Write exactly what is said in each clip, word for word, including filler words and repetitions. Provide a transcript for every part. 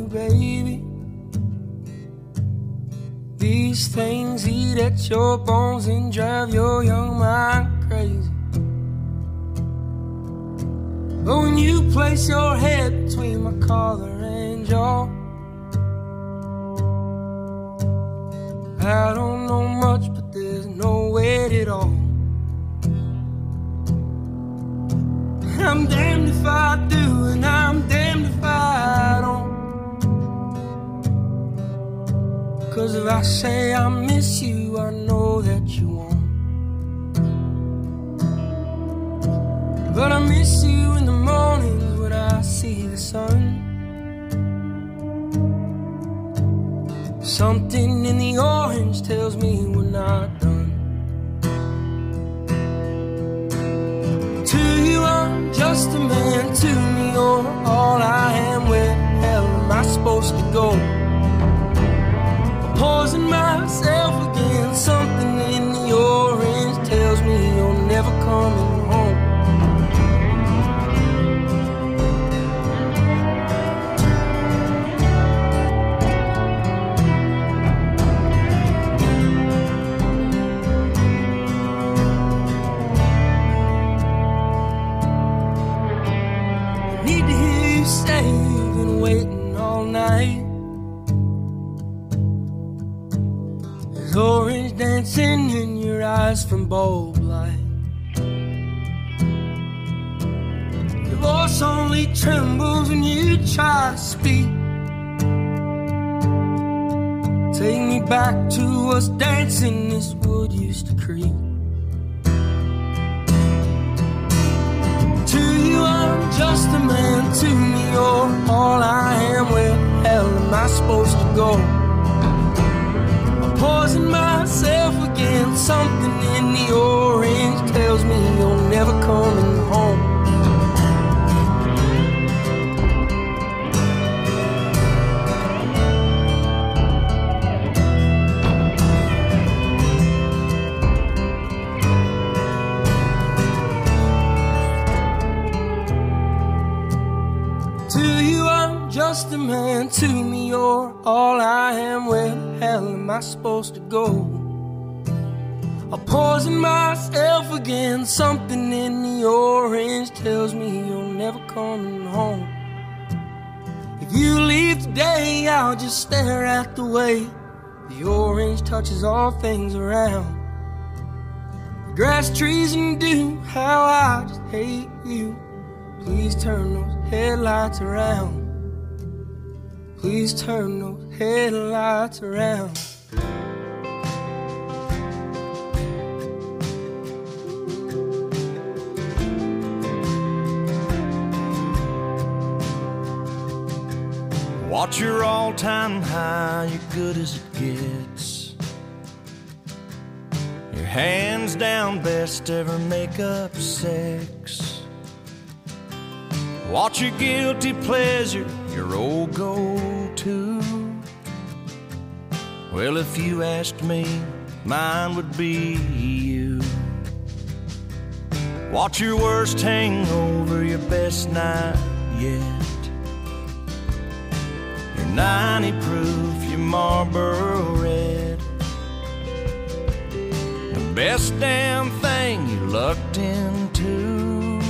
baby. These things eat at your bones and drive your young mind crazy. But when you place your head between my collar and jaw, I don't know much, but there's no weight at all. I'm damned if I do, and I'm damned if I don't. 'Cause if I say I miss you, I know that you won't. But I miss you in the mornings when I see the sun. Something in the orange tells me we're not done. To you I'm just a man, to me you're all I am. Where the hell am I supposed to go? Poison myself again. Something in the orange tells me you're never coming home. I need to hear you say you've been waiting all night. Orange dancing in your eyes from bulb light. Your voice only trembles when you try to speak. Take me back to us dancing this wood used to creep. To you I'm just a man, to me you're all I am. Where the hell am I supposed to go? Poison myself again. Something in the orange tells me you're never coming home. To you I'm just a man, to me you're all I am. Where the hell am I supposed to go? I'll poison myself again. Something in the orange tells me you're never coming home. If you leave today, I'll just stare at the way the orange touches all things around. The grass, trees, and dew, how I just hate you. Please turn those headlights around. Please turn those headlights around. Watch your all-time high, you're good as it gets. Your hands down best ever make-up sex. Watch your guilty pleasure, your old go-to. Well, if you asked me, mine would be you. Watch your worst hangover, your best night yet. Your ninety proof, your Marlboro Red. The best damn thing you lucked into.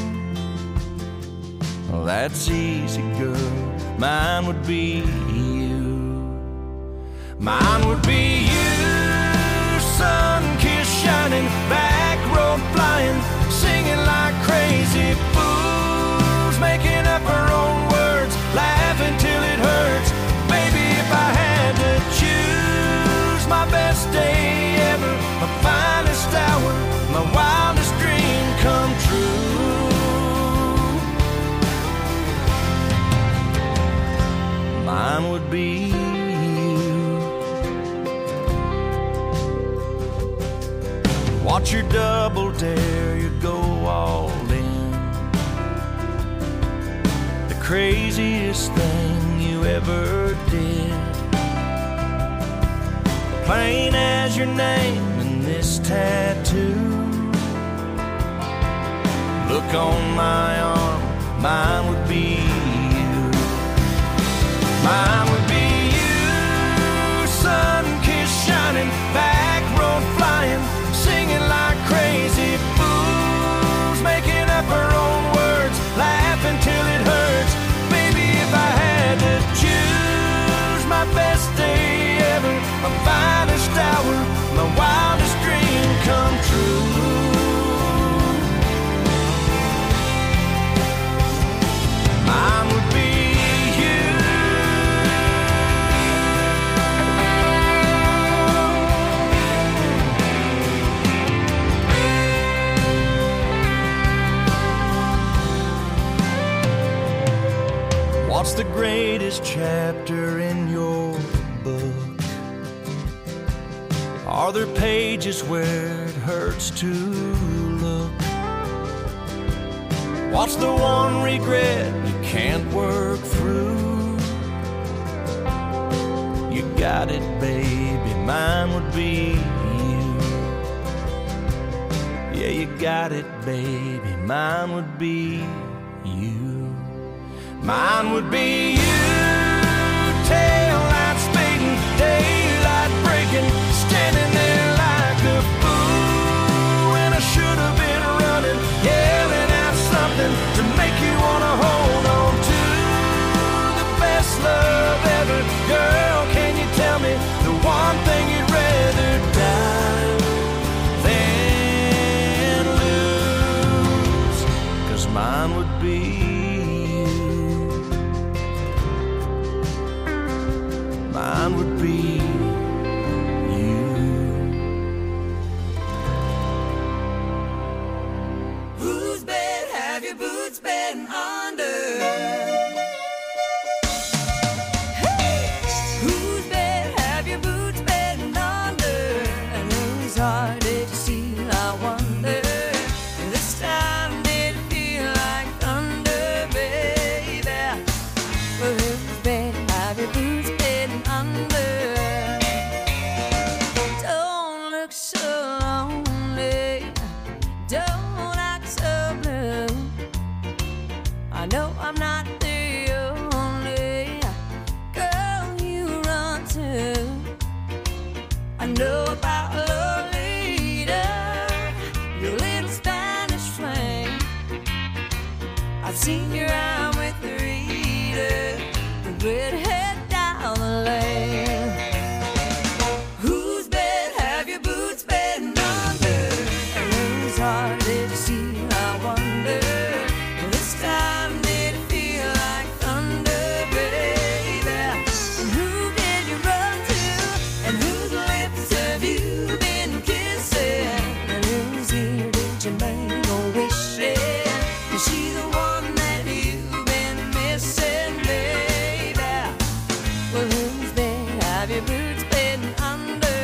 Well, that's easy, girl. Mine would be you. Mine would be you. Sun-kissed, shining, back road flying, singing like crazy fools, making up our own words, laughing till it hurts. Baby, if I had to choose, my best day ever, my finest hour, my wildest dream come true. Mine would be you. Watch your double dare, you go all in. The craziest thing you ever did. Plain as your name and this tattoo. Look on my arm, mine would be you. Mine would chapter in your book? Are there pages where it hurts to look? What's the one regret you can't work through? You got it, baby, mine would be you. Yeah, you got it, baby, mine would be you. Mine would be you. Tail light speeding, daylight breaking, standing there like a fool when I should have been running, yelling out something to make you wanna hold on to the best love ever. Girl, can you tell me the one thing you'd rather die than lose? 'Cause mine would be mine would be you. Whose bed have your boots been under? Hey! Whose bed have your boots been under? And whose heart did you steal, I wonder? This time did it feel like thunder, baby? Well, whose bed have your boots been under? Don't look so lonely, don't act so blue. I know I'm not the only girl you run to. I know about Lolita, your little Spanish flame. I've seen your out with Rita, the redhead down the lane. Whose bed have your boots been under? And whose heart did you steal, I wonder? This time did it feel like thunder, baby? And who did you run to? And whose lips have you been kissing? And whose ear did you make a wish in? Is she the one that you've been missing, baby? Well, whose bed have your boots been under?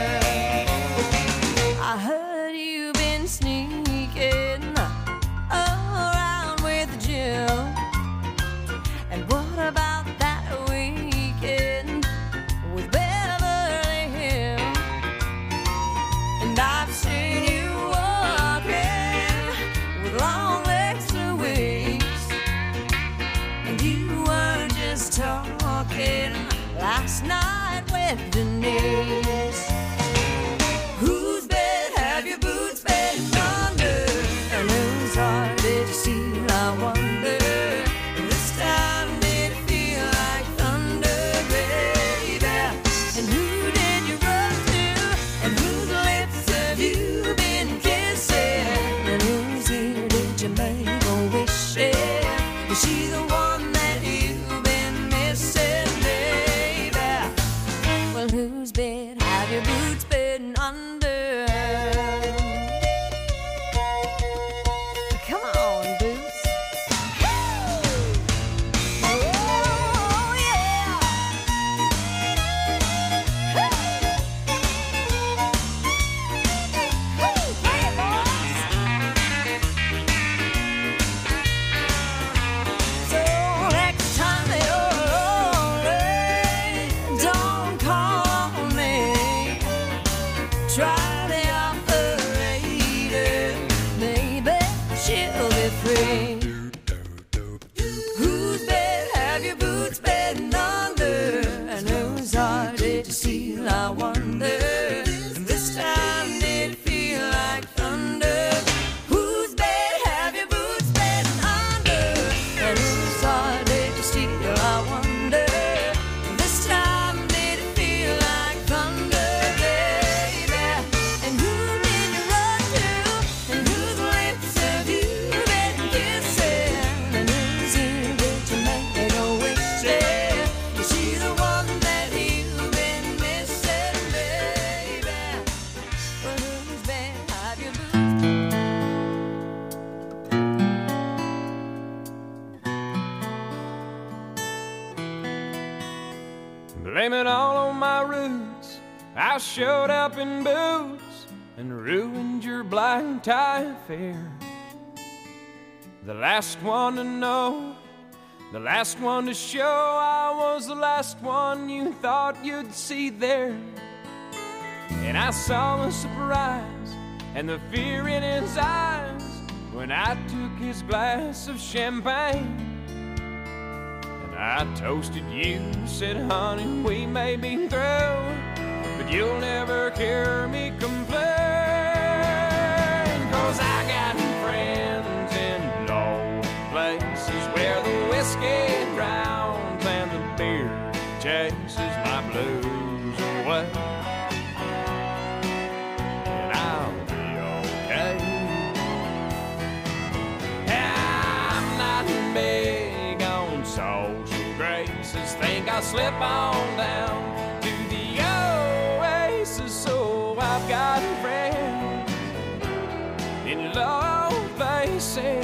I heard you've been sneaking around with Jill. And what about that weekend with Beverly Hills? And I've seen you walking with long legs for weeks. And you weren't just talking last night with Denise. Whose bed have your boots been under? And whose heart did you steal, I wonder? This time did it feel like thunder, baby? And who did you run to? And whose lips have you been kissing? And whose ear did you make a wish in? Is she the one that you've been missing, baby? Well, whose bed have your boots been under? Come on, boots. Oh, yeah. Hey, boys. So next time you're lonely, don't call me. Try the operator, maybe she'll be free. Whose bed have your boots been under? And whose heart did you steal, I wonder? And this time did it feel like thunder? Whose bed have your boots been under? And whose heart did you steal, I wonder? This time did it feel like thunder, baby? And who did you run to? And whose lips have you been kissing? And whose ear did you make a wish in? Is she the one that you've been missing, baby? Blame it all on my roots. I showed up in boots and ruined your black tie affair. The last one to know, the last one to show, I was the last one you thought you'd see there. And I saw the surprise and the fear in his eyes when I took his glass of champagne. And I toasted you, said, honey, we may be through, but you'll never hear me complain. 'Cause I got friends in low places where the whiskey drowns and the beer chases my blues away. And I'll be okay. I'm not big on social graces. Think I'll slip on down to the oasis. So I've got friends in low places.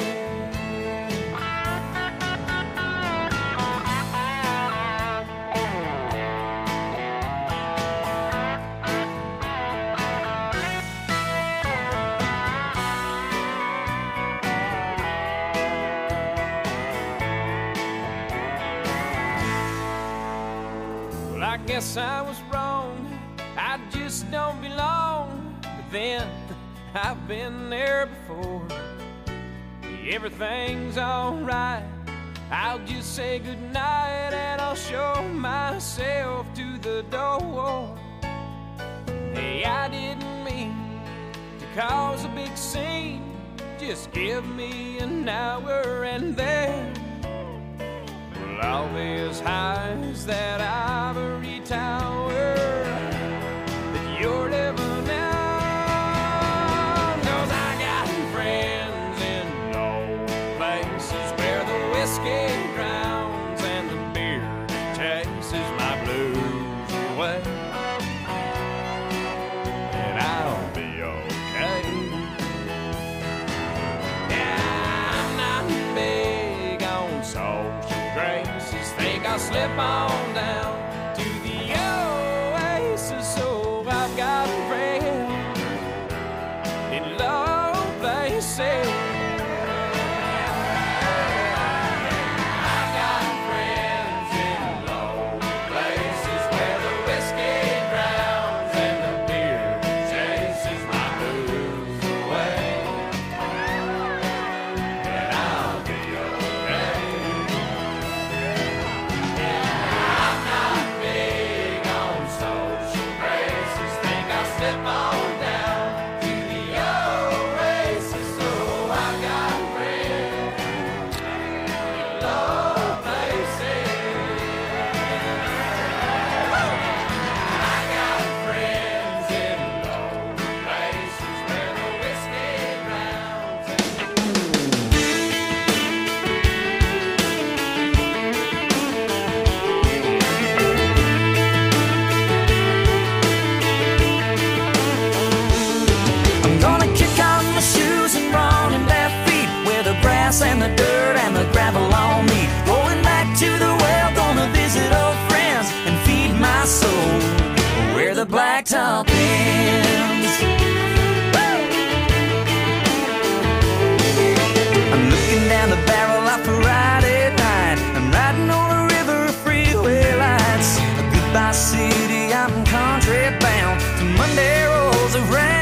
I guess I was wrong, I just don't belong. But then, I've been there before. Everything's alright, I'll just say goodnight and I'll show myself to the door. Hey, I didn't mean to cause a big scene. Just give me an hour and then all these highs that ivory tower that you're living on. 'Cause I got friends in low places where the whiskey drowns and the beer chases my blues away. And I'll be okay. Yeah, I'm not big on social graces. Think I'll slip on down to the oasis. So I've got friends in low places. I've got friends in low places where the whiskey drowns and the beer chases my blues away. And I'll be okay. Slip on down to the oasis. So I got friends in low places. I got friends in low places where the whiskey drowns. And the dirt and the gravel on me. Going back to the well, gonna visit old friends and feed my soul where the blacktop ends. Woo! I'm looking down the barrel of Friday night. I'm riding on a river of freeway lights. Goodbye city, I'm country bound. The Monday rolls around.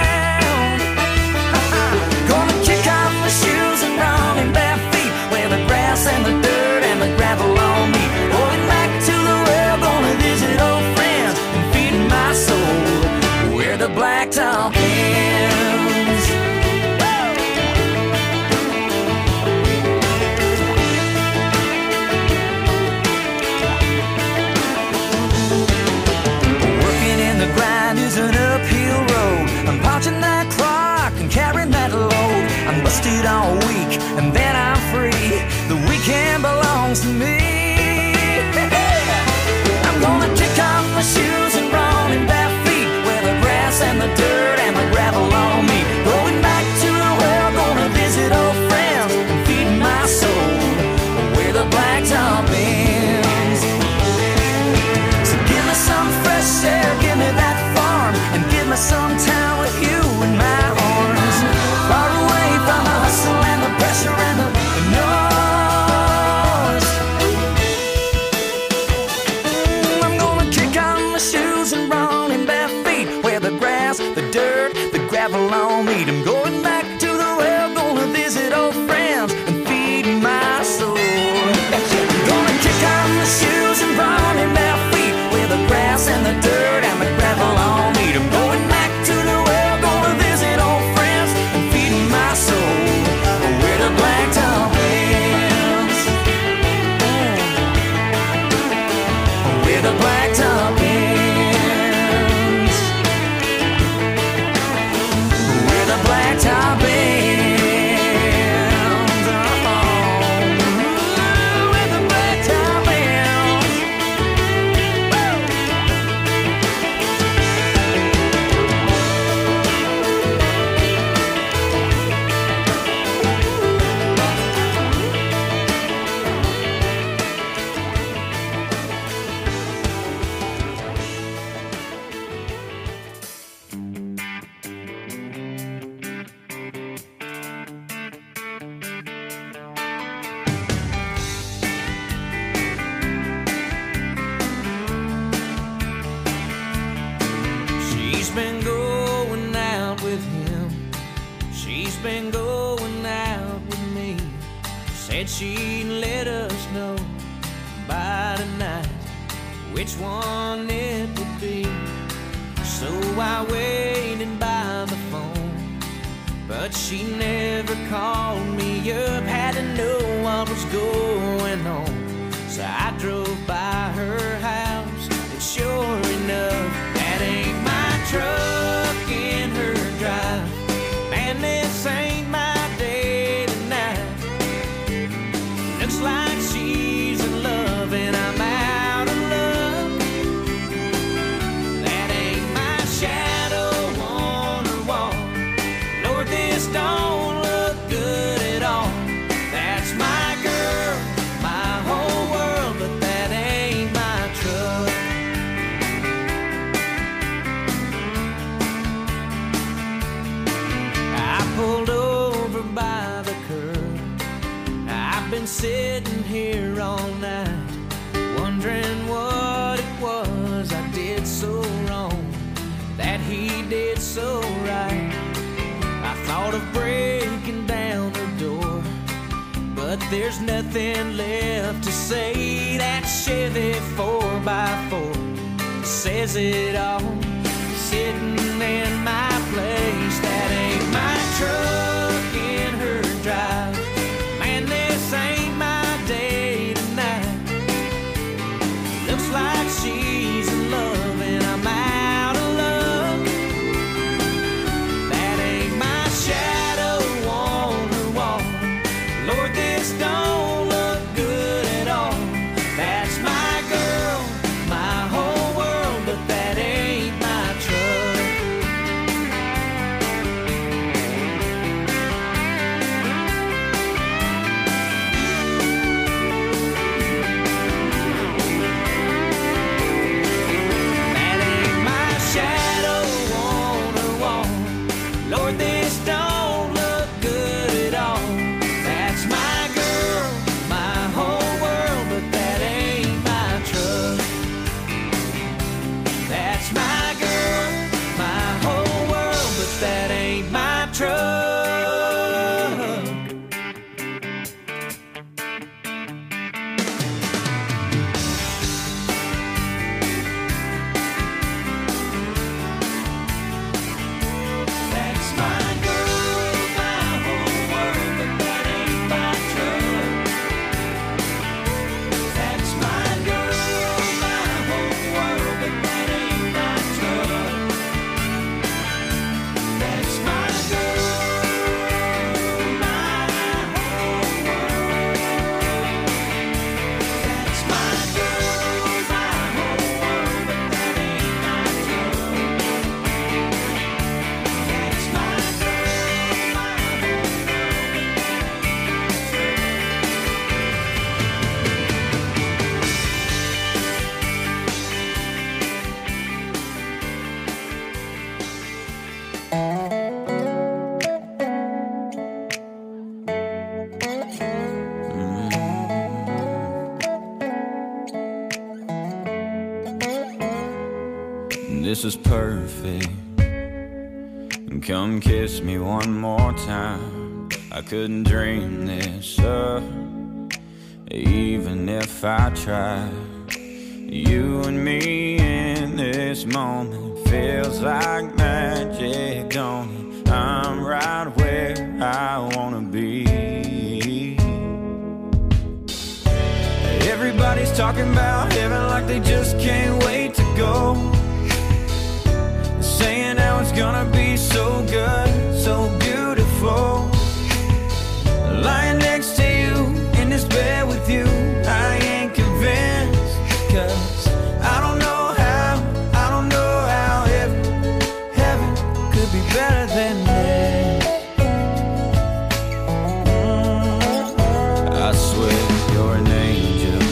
Gonna kick off my shoes and run in bare feet where the grass and the dirt and the gravel on me. Going back to the well, gonna visit old friends and feed my soul where the blacktop ends. Working in the grind is an uphill road. I'm punching that clock and carrying that load. I'm busted all week and then I'm free. The weekend belongs to me. I'm gonna kick off my shoes and run in bare feet where the grass and the dirt and the gravel on me. Going back to the well, gonna visit old friends and feed my soul where the blacktop ends. gravel on meat. I'm going back to the well, gonna visit old friends and feed my soul. I'm gonna kick off my shoes and run in bare feet with the grass and the dirt and the gravel on meat. I'm going back to the well, gonna visit old friends and feed my soul where the blacktop ends. Where the blacktop ends. Where the blacktop ends. She's been going out with him. She's been going out with me. Said she'd let us know by tonight which one it would be. So I waited by the phone, but she never called me up. Had to know what was going on, so I drove by her house, and sure enough, that ain't my truck in her drive. Man, this ain't my day tonight. Looks like she's in love and I'm out of luck. That ain't my shadow on her wall. Lord, this don't look good at all. That's my girl, my whole world, but that ain't my truck. Pulled over by the curb. I've been sitting here all night, wondering what it was I did so wrong, that he did so right. I thought of breaking down the door, but there's nothing left to say. That Chevy four by four says it all, sitting in my place. That ain't my truck in her drive. Man, this ain't my day tonight. Looks like she's in love and I'm out of luck. That ain't my shadow on her wall. Lord, this don't look good at all. That's my girl, my whole world, but that ain't my truck. That ain't my shadow on her wall. Lord, this don't look good at all. That's my girl, my whole world, but that ain't my truck. That's my girl, my whole world, but that ain't my truck. That's my girl, my whole world, but that ain't my truck. That's my girl, my whole world, but that ain't my truck. That's my girl, my whole world. That's my girl, my whole world, but that ain't my truck. That's my girl, my whole This is perfect. Come kiss me one more time. I couldn't dream this up, even if I tried. You and me in this moment feels like magic, don't it? I'm right where I wanna be. Everybody's talking about heaven like they just can't wait to go, saying how it's gonna be so good, so beautiful. Lying next to you in this bed with you, I ain't convinced, 'cause I don't know how, I don't know how heaven, heaven could be better than this. I swear you're an angel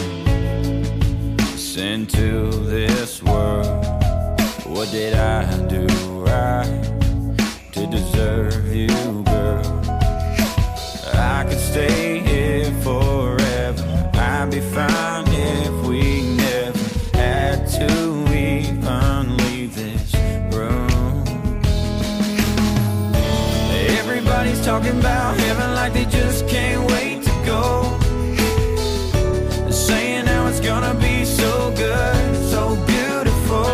sent to this world. What did I do right to deserve you, girl? I could stay here forever. I'd be fine if we never had to even leave this room. Everybody's talking about heaven like they just can't wait to go, saying how it's gonna be so good, so beautiful.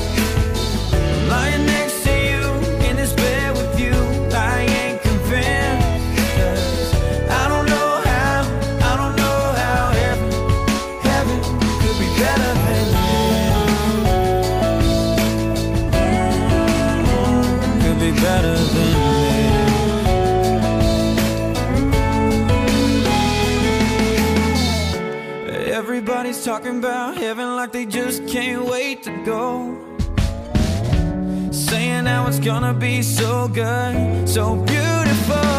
Lying next to you in this bed with you, I ain't convinced, 'cause I don't know how, I don't know how heaven, heaven could be better than this. Could be better than this. Everybody's talking about heaven like they just can't wait to go, saying how it's gonna be so good, so beautiful.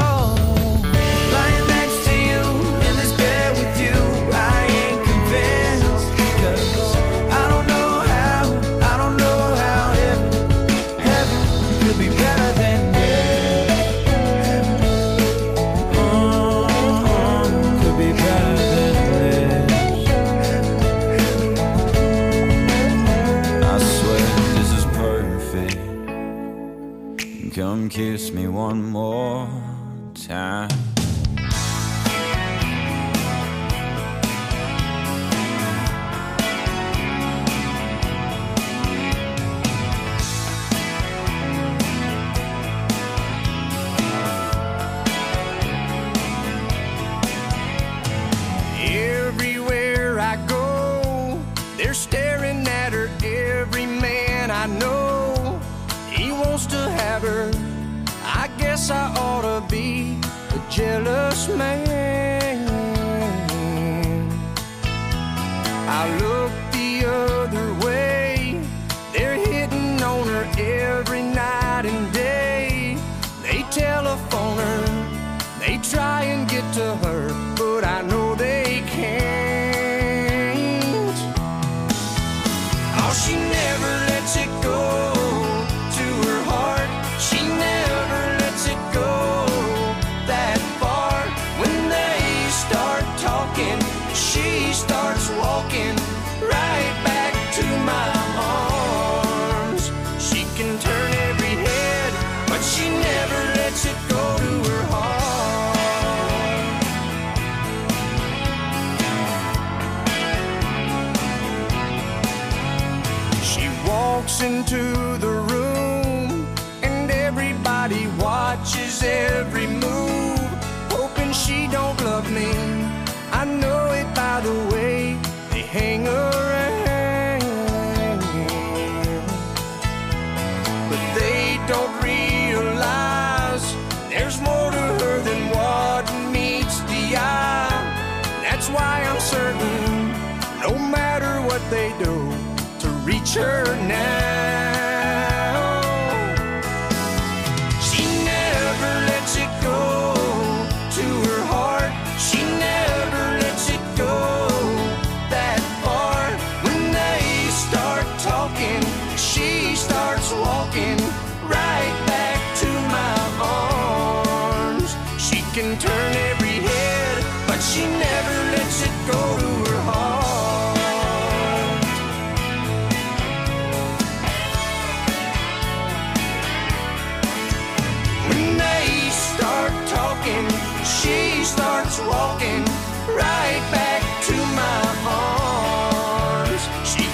Lying next to you in this bed with you, I ain't convinced, 'cause I don't know how, I don't know how heaven, heaven could be better than this. Oh, could be better than this. I swear this is perfect. Come kiss me one more time. Everywhere I go, they're staring at her. Every man I know, he wants to have her. I guess I ought to be a jealous man. I look the other way, they're hitting on her every night and day. They telephone her, they try and get to her, but I know they can't. Oh, she never lets it go to her heart. She never lets it go that far. When they start talking, she starts walking right back to my arms. She can turn every head, but she never lets it go to her heart. She walks into the room and everybody watches every move, hoping she don't love me. I know it by the way they hang around, but they don't realize there's more to her than what meets the eye. That's why I'm certain, no matter what they do to reach her now, she never lets it go to her heart. She never lets it go that far. When they start talking, she starts walking right back to my arms. She can turn every head, but she never lets it go to her heart.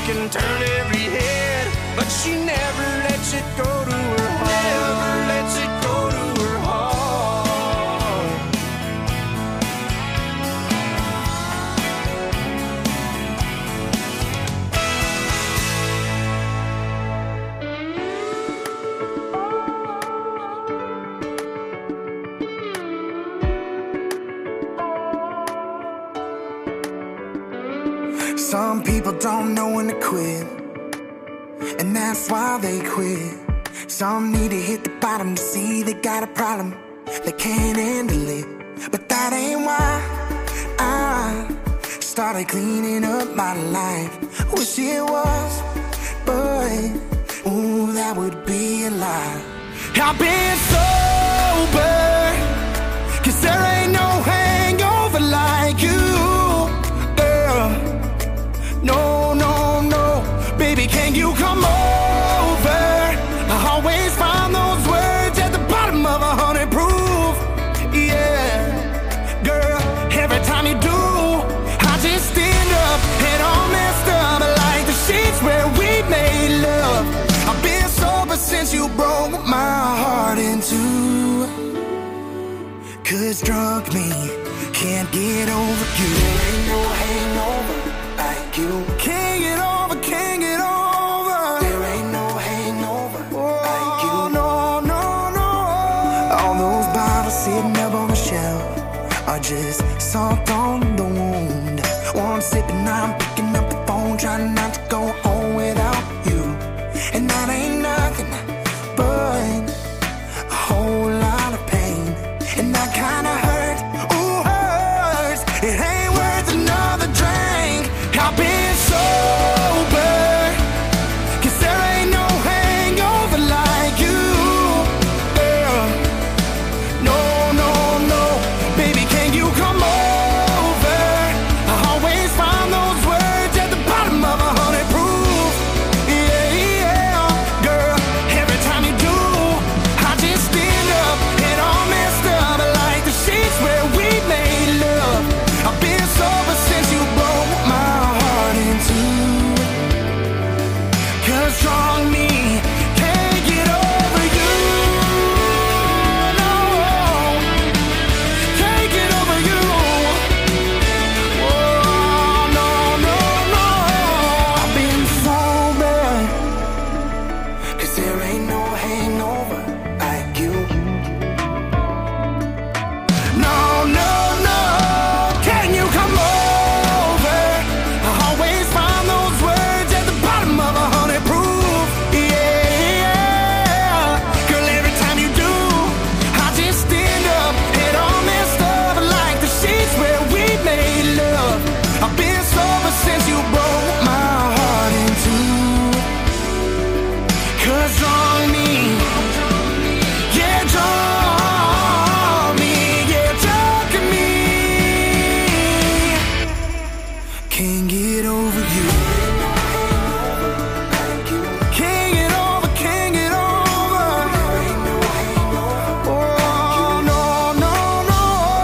can turn every head, but she never lets it go to her heart. Never lets it go to her heart. Some people don't know when to quit, and that's why they quit. Some need to hit the bottom to see they got a problem, they can't handle it. But that ain't why I started cleaning up my life. Wish it was, but ooh, that would be a lie. I've been sober, cause there ain't no hangover like you, girl. No, no, no, baby, can you come over? I always find those words at the bottom of a hundred proof. Yeah, girl, every time you do, I just stand up and all messed up like the sheets where we made love. I've been sober since you broke my heart in two. Cause drunk me can't get over you. There ain't no hangover like you. Can't get over, can't get over. There ain't no hangover oh, like you. No, no, no. All those bottles sitting up on the shelf are just salt on the wound. One sip and I'm picking up the phone, trying not to go home without you. And that ain't nothing but a whole lot of pain. And that kinda hurt, ooh, hurts. It ain't worth another drink. I've been sober, cause there ain't no hangover like you, girl. No, no, no, baby, can you come over? I always find those words at the bottom of a hundred proof. Yeah, yeah, girl, every time you do, I just stand up and all messed up like the sheets where we made love. I've been sober since you broke my heart in two. Cause strong me can't get over you. No, can't get over you. Oh, no, no, no. I've been sober, cause there ain't no hangover like you. No, no, no, can you come over? I always find those words at the bottom of a hundred proof. Yeah, girl, every time you do, I just stand up and all messed up like the sheets where we made love. I've been sober since you broke my heart in two. Cause draw me, yeah, draw me, yeah, drunk me. Can't get over you. Can't get over, can't get over. Oh, no, no, no.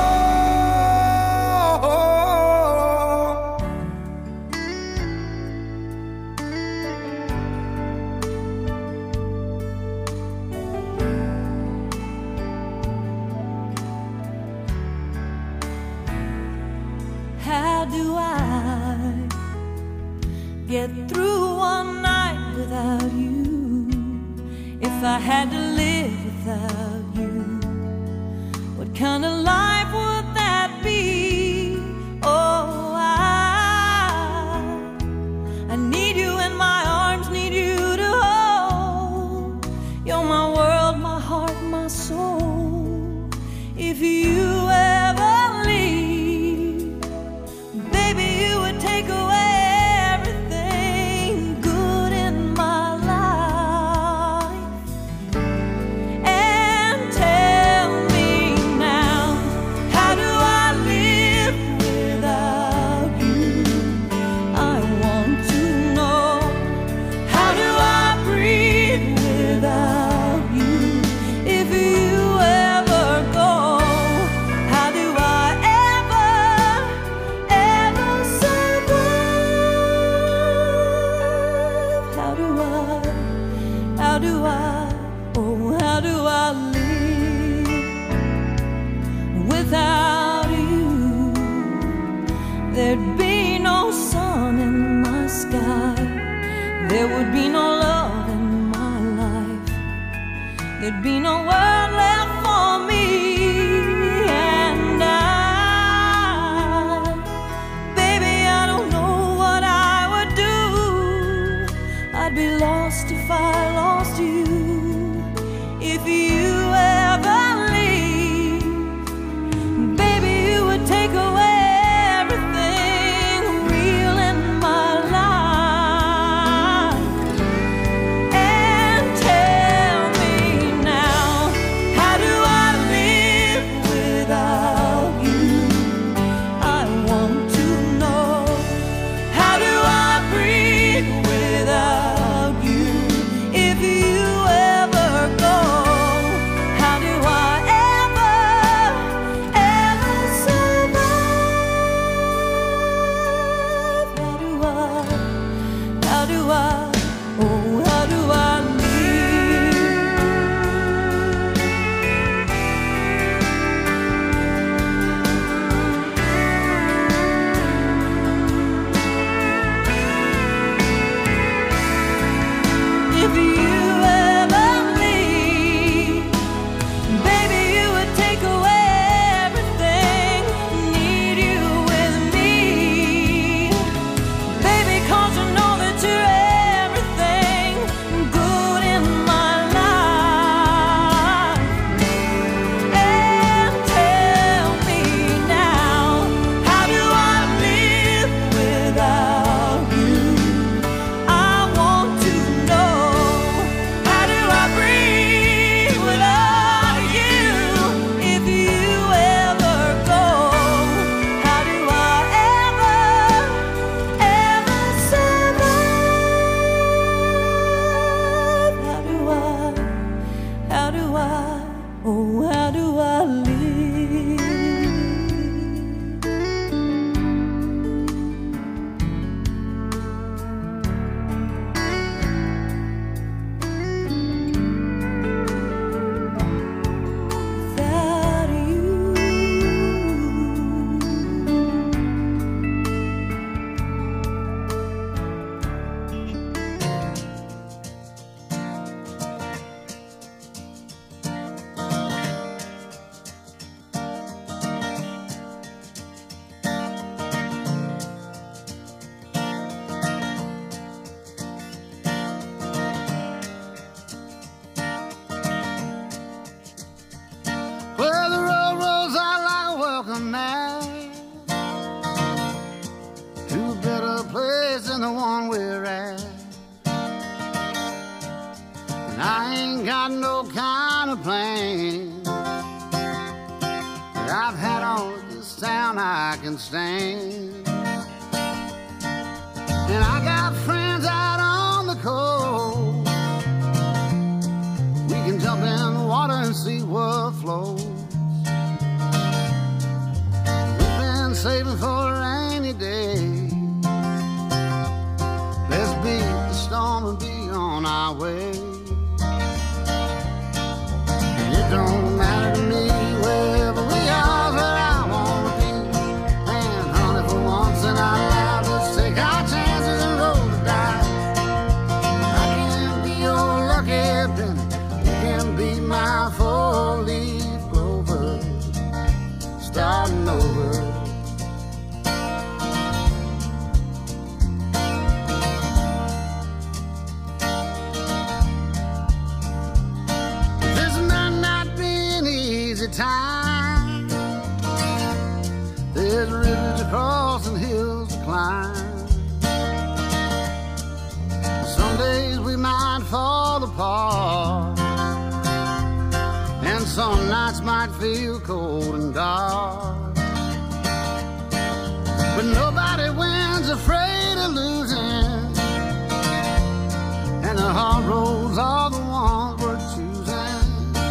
How do I get through one night without you? If I had to live without you, what kind of life would that be? Oh, I, I need you in my arms, need you to hold. You're my world, my heart, my soul. If you ever leave, baby, you would take away everything good in my life. And tell me now, how do I, oh, how do I live without you? There'd be no sun in my sky, there would be no love in my life, there'd be no world left for me. And I, baby, I don't know what I would do. I'd be lost if I lost you. If you ever leave, baby, you would take away everything real in my life. And tell me now, how do I live without you? I want to know. How do I breathe without you? If you ever go, how do I ever, ever survive? How do I, how do I, oh, how do I if you ever leave, baby, you would take away everything. Need you with me, baby, 'cause you know that you're everything good in my life. And tell me now, how do I live without you? I want to know. How do I breathe without you? If you ever go, how do I ever, ever survive? How do I, how do I, oh, how do I live? Without you. Well, the road rolls out like a welcome mat to a better place than the one we're at. And I ain't got no kind of plan that I've had on this town I can stand. And I got friends out on the coast. We can jump in the water and see what flows. We've been saving for a rainy day. Let's beat the storm and be on our way. And it don't matter to me wherever we are, where I wanna be. And honey, for once in our lives, let's take our chances and roll the dice. I can be your lucky penny, you can be my four-leaf clover, starting over. This might not be an easy time. There's rivers to cross and hills to climb. Some days we might fall apart, and some nights might feel cold and dark. But nobody wins afraid of losing, and the hard roads are the ones we're choosing.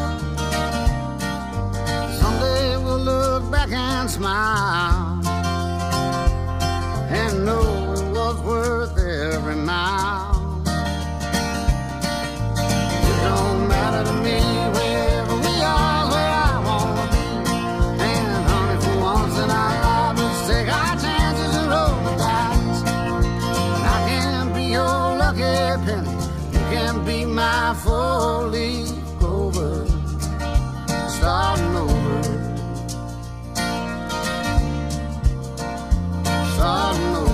Someday we'll look back and smile and know it was worth every mile. lucky penny. You can be my four-leaf clover. Starting over. Starting over.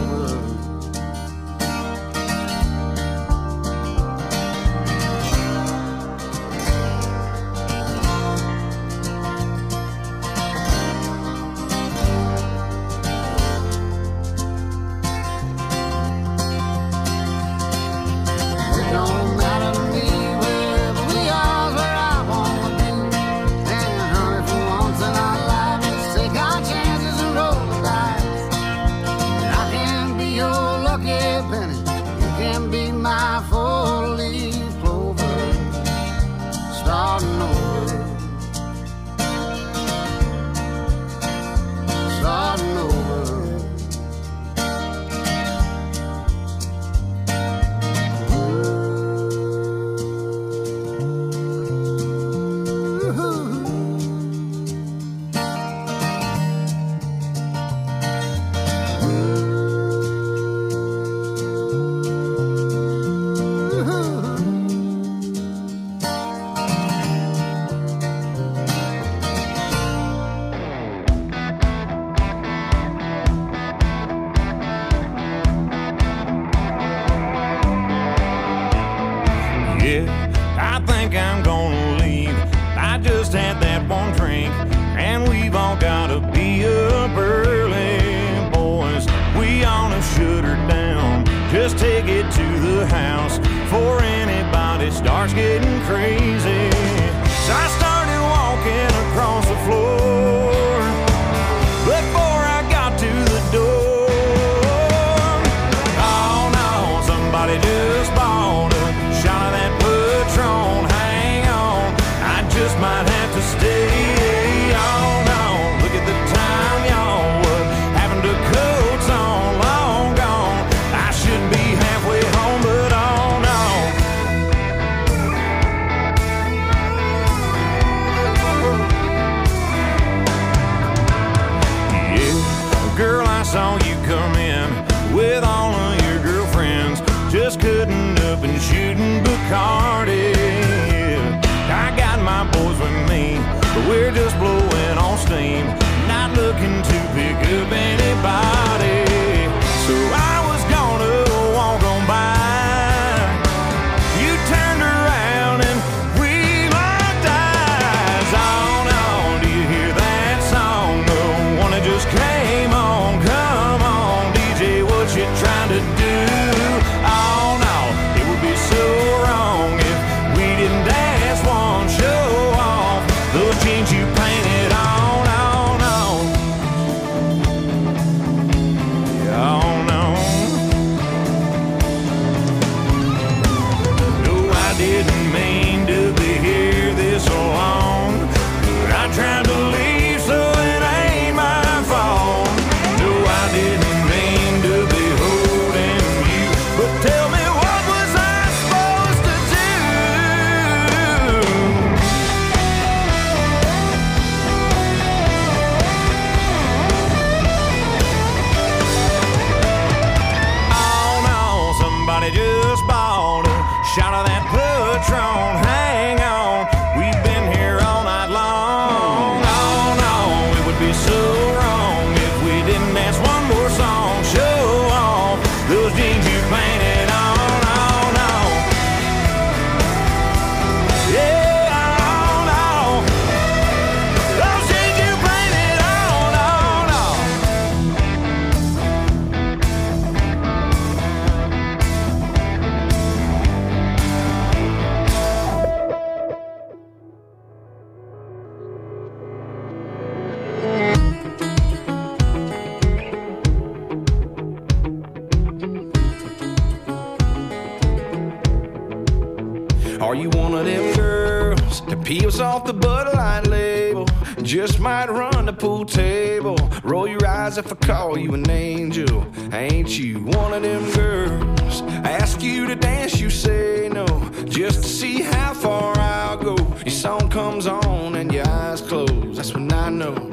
Are you one of them girls that peels off the Bud Light label? Just might run the pool table. Roll your eyes if I call you an angel. Ain't you one of them girls? Ask you to dance, you say no, just to see how far I'll go. Your song comes on and your eyes close. That's when I know,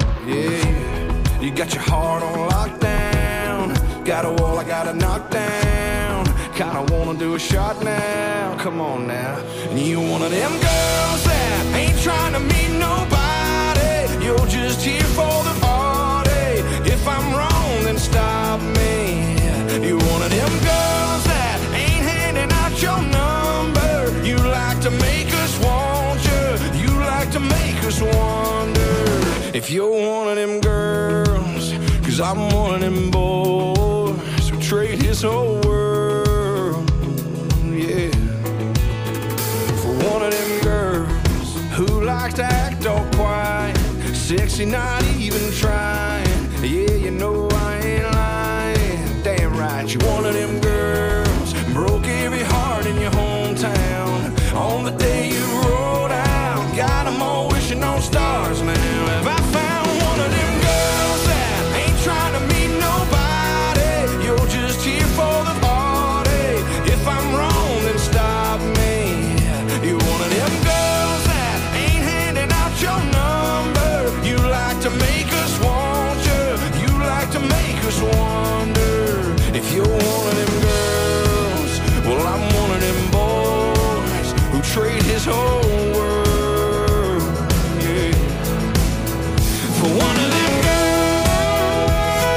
yeah. You got your heart on lockdown. Got a wall I gotta knock down. Kinda wanna do a shot now. Come on now. And you one of them girls that ain't trying to meet nobody. You're just here for the party. If I'm wrong, then stop me. You one of them girls that ain't handing out your number. You like to make us want you. You like to make us wonder if you're one of them girls. Cause I'm one of them boys who trade his whole world, yeah, for one of them girls who likes to act all quiet, sexy, not even trying. Yeah, you know I ain't lying. Damn right, you one of them girls broke every heart in your hometown on the day you rolled out. Got them all wishing on stars now. Have I found one of them girls that ain't trying to meet nobody? You're just here for the party. If I'm wrong, then stop me. You're one of them girls that ain't handing out your number. You like to make us want you. You like to make us wonder if you're one of them girls. Well, I'm one of them boys who trade his whole world, yeah, for one of them girls.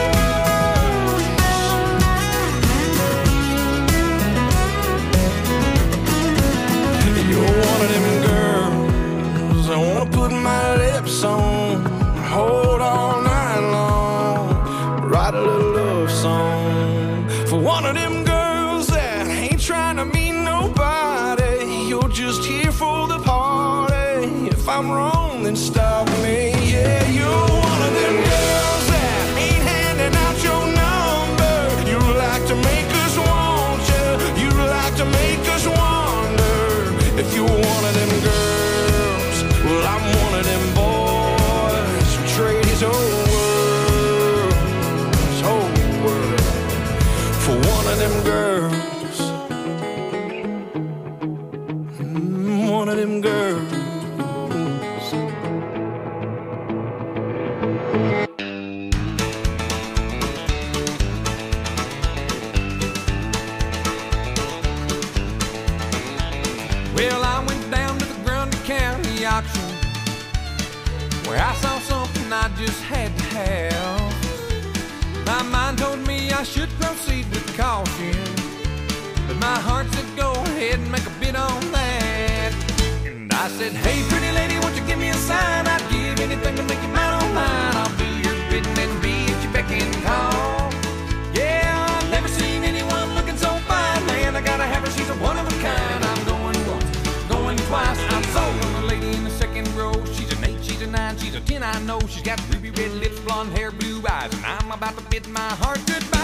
You're one of them girls I wanna put my lips on, hold all night long, write a little love song for one of them girls that ain't trying to meet nobody. You're just here for the party. If I'm wrong, then stop me. Yeah, you're one of them girls that ain't handing out your number. You like to make us want you. You like to make us wonder if you're one of them girls. Well, I'm one of them boys who trade his whole world, his whole world, for one of them girls. Mm, one of them girls. Well, I went down to the Grundy County auction where I saw something I just had to have. My mind told me I should proceed with caution, but my heart said go ahead and make a bid on that. And I said, hey pretty lady, won't you give me a sign? I'd give anything to make you mine on mine. I'll do your bidding and be at your beck and call. Yeah, I've never seen anyone looking so fine. Man, I gotta have her, she's a one of a kind. I'm going once, going twice. I'm sold on the lady in the second row. She's an eight, she's a nine, she's a ten, I know. She's got ruby red lips, blonde hair, blue eyes, and I'm about to bid my heart goodbye.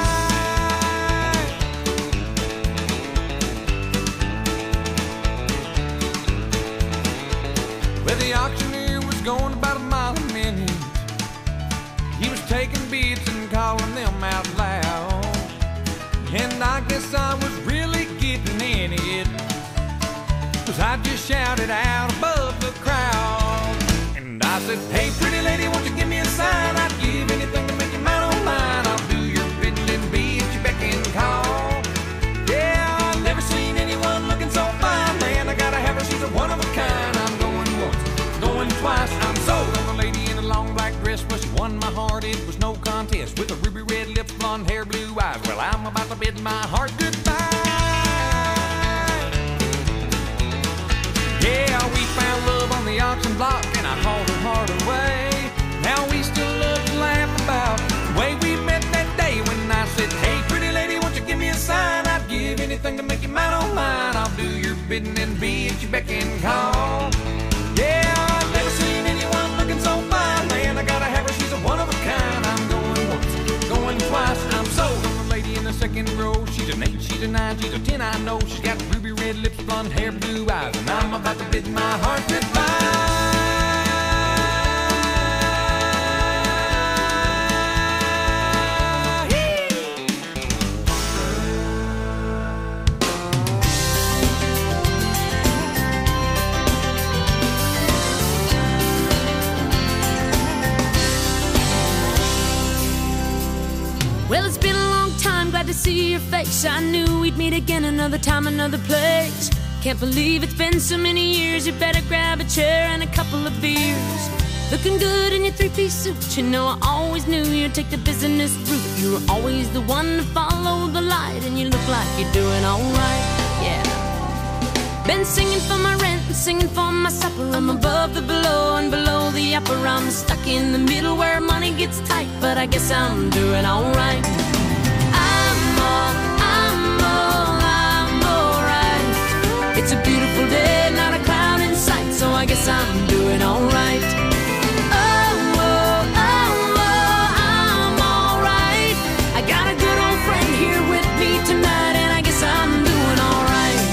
Well, the auctioneer was going about a mile a minute. He was taking bids and calling them out loud. And I guess I was really getting in it, 'cause I just shouted out above the crowd. And I said, hey pretty lady, won't you give me a sign? I'd give anything to make you mine on mine. I'll do your bidding and be at your beck and call. Yeah, I've never seen anyone looking so fine. Man, I gotta have her, she's a one of a kind. I'm going once, going twice. I'm sold on the lady in a long black dress. Well, she won my heart, it was no contest. With the ruby red lips, blonde hair, blue eyes. Well, I'm about to bid my heart goodbye. Yeah, we found love on the auction block, and I hauled her heart away. Now we still love to laugh about the way we met that day when I said, hey pretty lady, won't you give me a sign? I'd give anything to make you mine on mine. I'll do your bidding and be at your beck and call. Yeah, I've never seen anyone looking so fine. Man, I gotta have her, she's a one of a kind. I'm going once, going twice. I'm sold on the lady in the second row. She's an eight, she's a nine, she's a ten, I know. She's got ruby red lips, blonde hair, blue eyes, and I'm about to bid my heart goodbye. Well, it's been a long time, glad to see your face. I knew we'd we'd meet again another time, another place. Can't believe it's been so many years. You better grab a chair and a couple of beers. Looking good in your three-piece suit. You know I always knew you'd take the business route. You were always the one to follow the light, and you look like you're doing alright, yeah. Been singing for my rent and singing for my supper. I'm above the below and below the upper. I'm stuck in the middle where money gets tight, but I guess I'm doing alright. I'm all, I'm all, I'm alright. It's a beautiful day, not a cloud in sight, so I guess I'm doing alright. Oh, oh, oh, oh, I'm alright. I got a good old friend here with me tonight, and I guess I'm doing alright.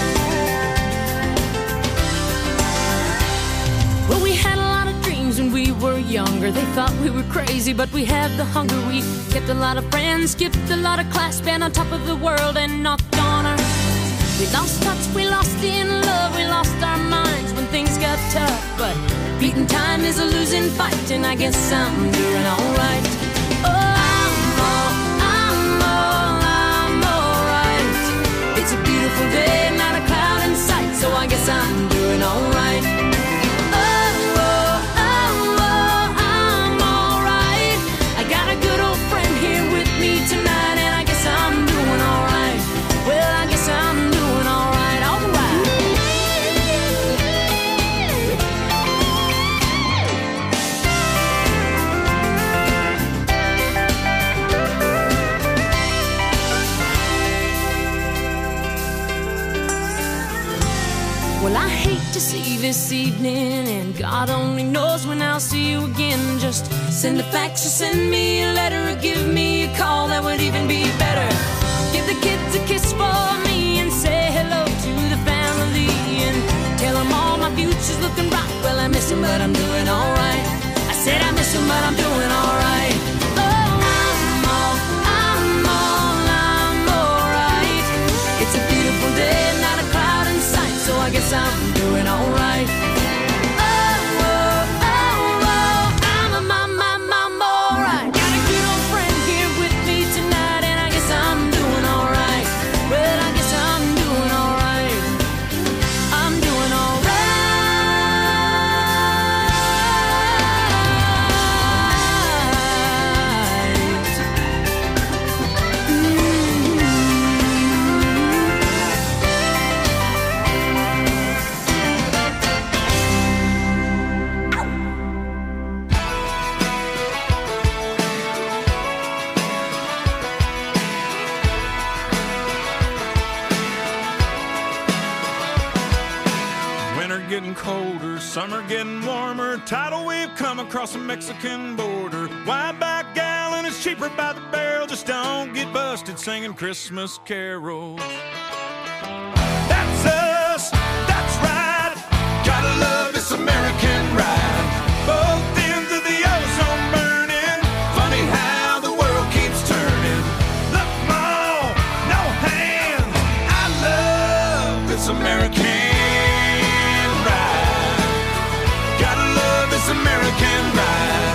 Well, we had a lot of dreams when we were younger. They thought we were crazy, but we had the hunger. We kept a lot of friends, skipped a lot of class, been on top of the world and knocked on our. We lost touch, we lost in love, we lost our minds when things got tough. But beating time is a losing fight, and I guess I'm doing alright. Oh, I'm all, I'm all, I'm alright. It's a beautiful day, not a cloud in sight, so I guess I'm doing alright. Oh, oh, oh, oh, I'm alright. I got a good old friend here with me tonight, and I guess I'm doing alright. Well, I guess I'm doing alright, alright. Well, I hate to see this evening, and God only knows when I'll see you again. Just send a fax or send me a letter, or give me a call, that would even be better. Give the kids a kiss for me and say hello to the family, and tell them all my future's looking bright. Well, I miss them, but I'm doing alright. I said I miss them, but I'm doing alright. Oh, I'm all, I'm all, I'm alright. It's a beautiful day, not a cloud in sight, so I guess I'm doing alright. Oh, oh, oh, oh, I'm a mom, mom, mom, alright. Got a good old friend here with me tonight, and I guess I'm doing alright. Well, I guess I'm doing alright. I'm doing alright. Winter getting colder, summer getting warmer. Tidal wave come across the Mexican border. Wide back gallon is cheaper by the barrel. Just don't get busted singing Christmas carols. That's us, that's right. Gotta love this American ride. Both ends of the ozone burning. Funny how the world keeps turning. Look, Mom, no hands. I love this American ride. Gotta love this American ride.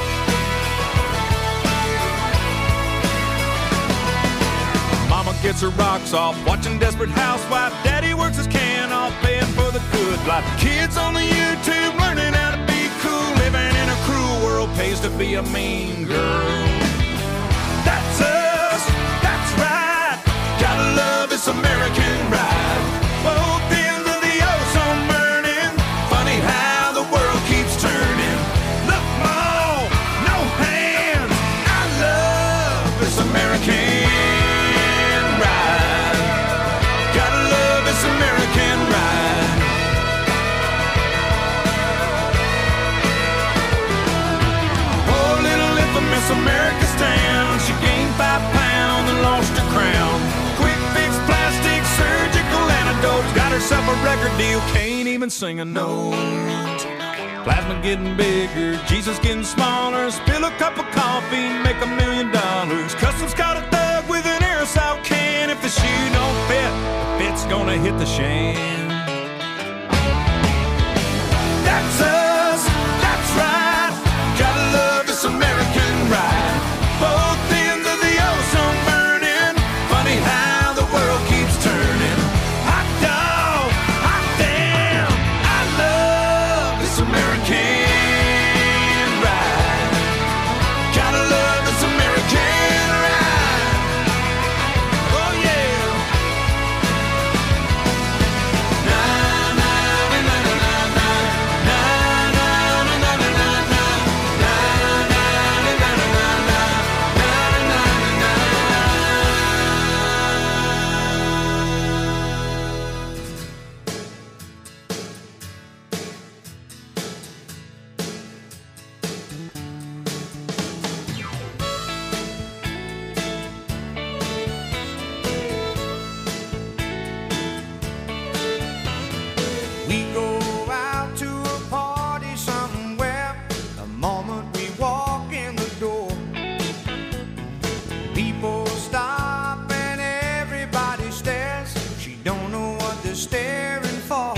Mama gets her rocks off, watching Desperate Housewife. Daddy works his can off, paying for the good life. Kids on the YouTube learning how to be cool. Living in a cruel world pays to be a mean girl. That's us, that's right. Gotta love this American ride. Both ends of the ozone burning. Funny how the world keeps turning. Look, Mom, no hands. I love this American ride. Gotta love this American ride. Oh, little infamous America's town. She gained five pounds and lost her crown. Quick fix, plastic, surgical antidotes. Got herself a record deal, can't even sing a note. Plasma getting bigger, Jesus getting smaller. Spill a cup of coffee, make a million dollars. Customs caught a thug with an aerosol can. If the shoe don't fit, the fit's gonna hit the shan. That's us, that's right. Gotta love this American ride. Both ends of the ozone burning. Funny how the world keeps We go out to a party somewhere. The moment we walk in the door, people stop and everybody stares. She don't know what they're staring for.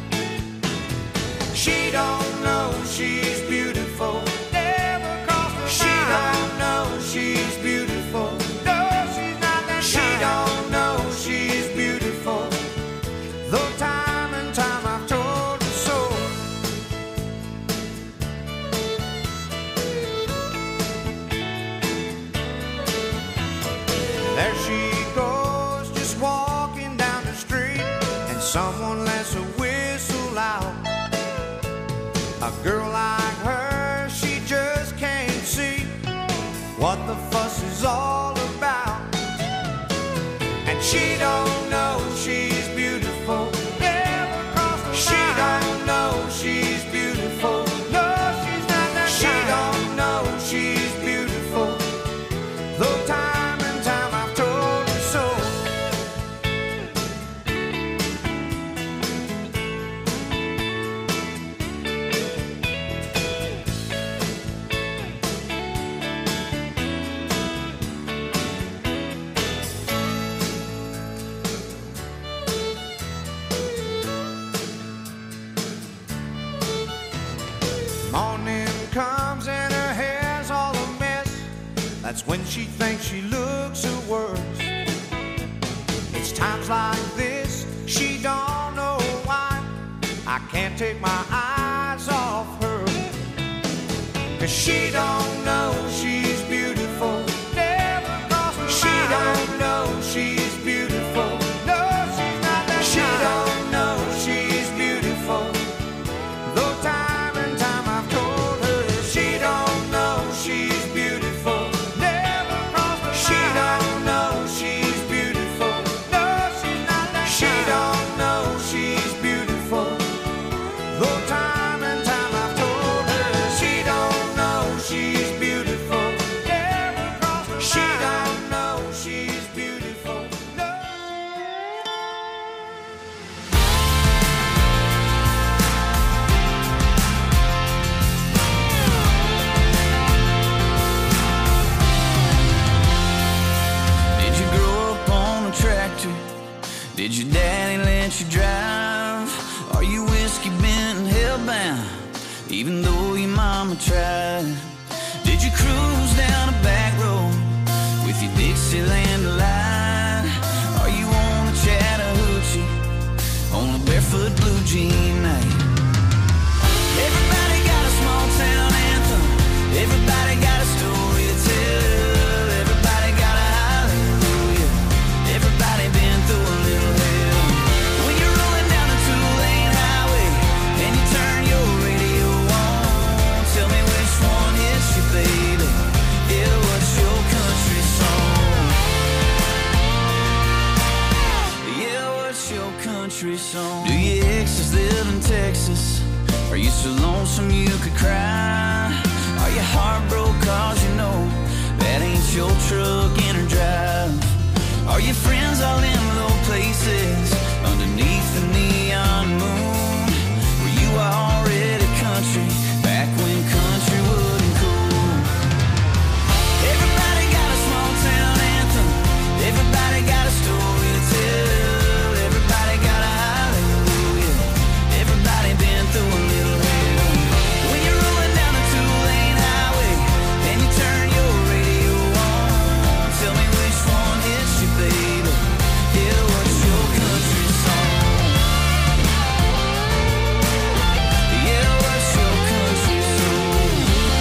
She don't know she's beautiful. Never crossed her mind. She don't know she's beautiful. No, she's not that kind. She don't know she's beautiful. Though time and time I've told her so. There she goes, just walking down the street, and someone lets a whistle out. A girl like her, she just can't see what the fuss is all about. And she don't know she's beautiful. Never crossed her mind. She don't know she's beautiful. No, she's not that kind. She don't know she's beautiful. Though time and time I've told her so. Morning comes and her hair's all a mess. That's when she thinks she looks her worst. It's times like this, she don't know why I can't take my eyes off her. Cause she don't know she's beautiful. Never crossed her mind. She don't know she's beautiful. No, she's not that kind. She don't know she's beautiful. Though time and time I've told her she don't know she's beautiful. Never crossed her mind. She don't know she's beautiful. No, she's not that kind. She don't know she's beautiful. Though time and time I've told her she don't know she's beautiful. Never crossed her mind. She don't know she's beautiful. No. Did you grow up on a tractor? Did your daddy let you drive? Are you whiskey bent and hellbound, even though your mama tried? Did you cruise down a back road with your Dixieland delight? Are you on a Chattahoochee on a barefoot blue jean night? Everybody got a small town anthem. Everybody got a story to tell. Everybody got a hallelujah. Everybody been through a little hell. When you're rolling down a two-lane highway and you turn your radio on, tell me which one hits you, baby. Yeah, what's your country song? Yeah, what's your country song? Do your exes live in Texas? Are you so lonesome you could cry? Are you heartbroken cause you know that ain't your truck in or drive? Are your friends all in low places underneath the neon moon? Were you already country back when country wasn't cool? Everybody got a small town anthem. Everybody got a story to tell. Everybody got a hallelujah. Everybody been through a little hell. When you're rolling down a two-lane highway and you turn your radio on, tell me which one hits you, baby. Yeah, what's your country song? Yeah, what's your country song?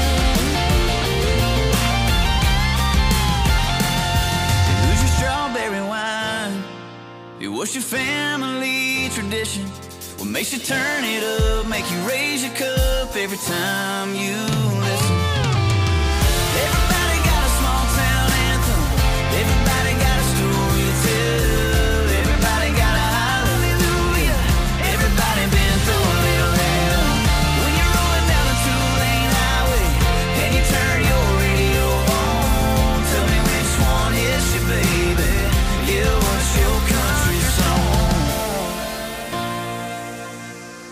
And who's your strawberry wine? It was your family tradition. What makes you turn it up, make you raise your cup every time you listen? Everybody got a small town anthem. Everybody got a story to tell. Everybody got a hallelujah. Everybody been through a little hell. When you're rolling down a two-lane highway and you turn your radio on, tell me which one hits you, baby. Yeah, what's your country song?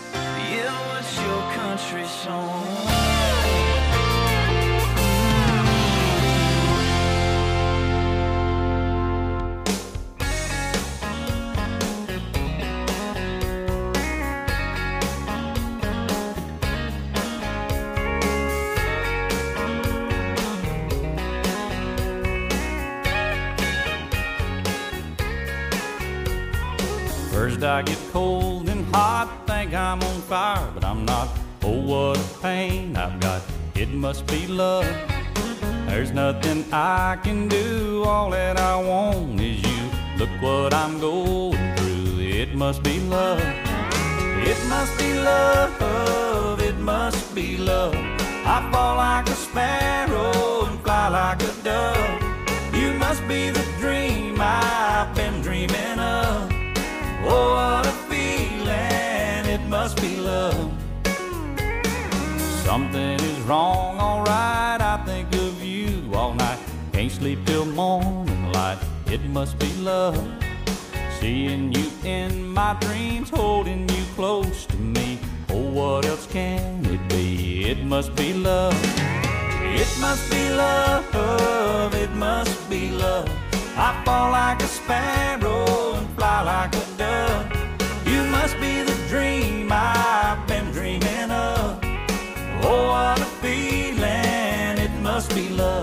First I get cold and hot, think I'm on fire, but I'm not. Oh, what a pain I've got, it must be love. There's nothing I can do, all that I want is you. Look what I'm going through, it must be love. It must be love, it must be love. I fall like a sparrow and fly like a dove. You must be the dream I've been dreaming of. Oh, what a feeling, it must be love. Something is wrong, alright, I think of you all night. Can't sleep till morning light, it must be love. Seeing you in my dreams, holding you close to me. Oh, what else can it be? It must be love. It must be love, it must be love. I fall like a sparrow and fly like a dove. You must be the dream I've been dreaming of. Oh, what a feeling, it must be love.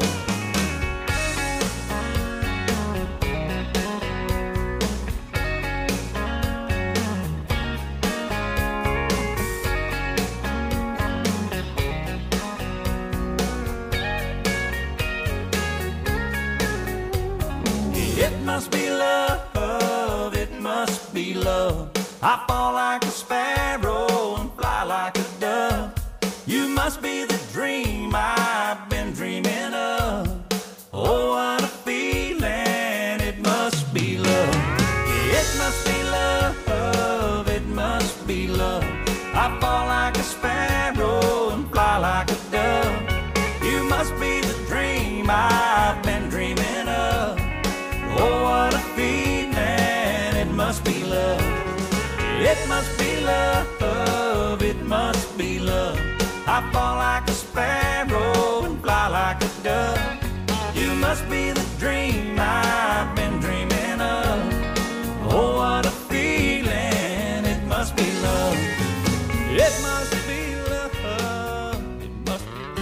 It must be love, it must be love. I fall like a sparrow and fly like a dove. You must be the dream I've been dreaming of. Oh, what a feeling, it must be love. It must be love, it must be love. I fall like a sparrow and fly like a dove. You must be the dream I've been dreaming of. Oh, what a feeling, it must be love. It must be love, it must be love. I fall like a sparrow and fly like a dove. You must be the dream I've been dreaming of. Oh, what a feeling, it must be love. It must be love, it must be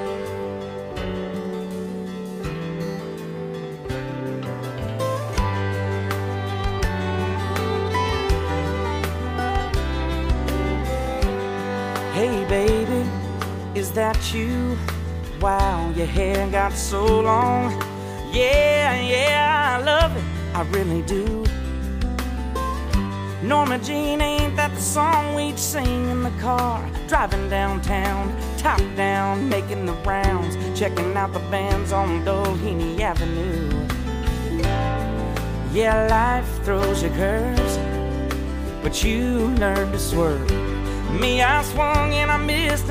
love. Hey baby, is that you? Wow, your hair got so long. Yeah, yeah, I love it, I really do. Norma Jean, ain't that the song we'd sing in the car? Driving downtown, top down, making the rounds, checking out the bands on Doheny Avenue. Yeah, life throws you curves, but you learn to swerve. Me, I swung and I missed.